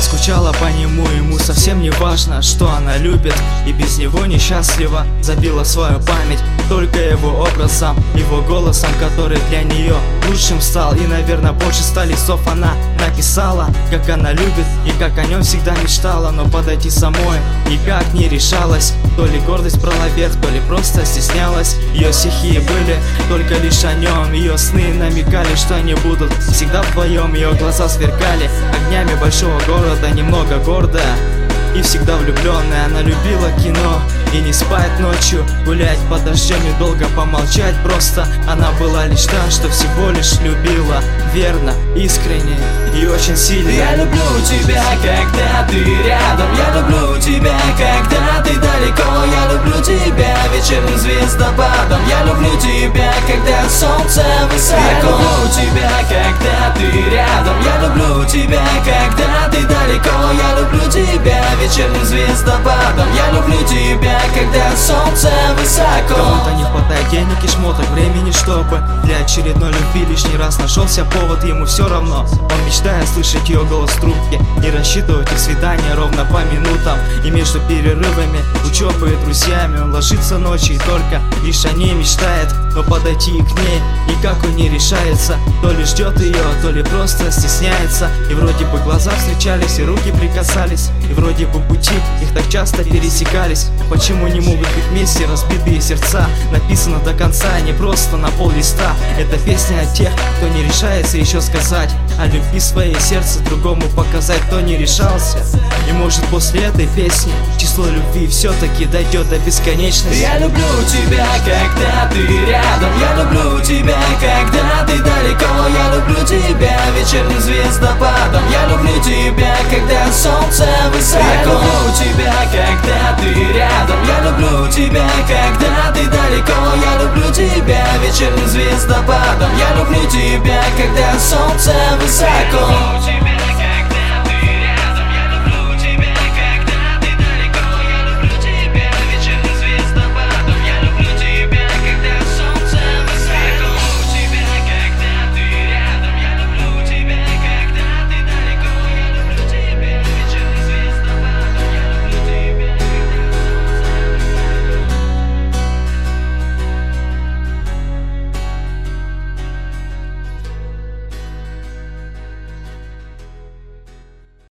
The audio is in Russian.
скучала по нему, ему совсем не важно, что она любит, и без него несчастлива. Забила свою память только его образом, его голосом, который для нее лучшим стал. И, наверное, больше 100 листов она написала, как она любит и как о нем всегда мечтала. Но подойти самой никак не решалась. То ли гордость брала верх, то ли просто стеснялась. Ее стихи были только лишь о нем, ее сны намекали, что они будут всегда вдвоем. Ее глаза сверкали огнями большого города, немного гордая и всегда влюбленная. Она любила кино и не спать ночью, гулять под дождем и долго помолчать. Просто она была лишь та, что всего лишь любила, верно, искренне и очень сильно. Я люблю тебя, когда ты рядом. Я люблю тебя, когда ты далеко. Я люблю тебя вечерним звездопадом. Я люблю тебя, когда солнце высоко. Я люблю тебя, когда ты рядом. Я люблю тебя, когда ты далеко. Я люблю тебя вечерним звездопадом. Я люблю тебя, когда солнце высоко. Кому-то не хватает денег и шмоток, времени, чтобы для очередной любви лишний раз нашелся повод. Ему все равно, он мечтает слышать ее голос в трубке и рассчитывать их свидания ровно по минутам. И между перерывами, учебой и друзьями он ложится ночью и только лишь о ней мечтает. Но подойти к ней никак он не решается. То ли ждет ее, то ли просто стесняется. И вроде бы глаза встречались, и руки прикасались, и вроде бы пути их так часто пересекались. Почему не могут быть вместе разбитые сердца? Написано до конца, не просто на пол листа. Это песня о тех, кто не решается еще сказать о любви своей, сердце другому показать, кто не решался. И может после этой песни число любви все-таки дойдет до бесконечности. Я люблю тебя, когда ты рядом. Я люблю тебя, когда ты далеко. Я люблю тебя вечерним звездопадом. Я люблю тебя, когда солнце высоко. Я люблю тебя, когда ты рядом. Я люблю тебя, когда ты далеко. Я люблю тебя вечерним звездопадом. Я люблю тебя, когда солнце высоко.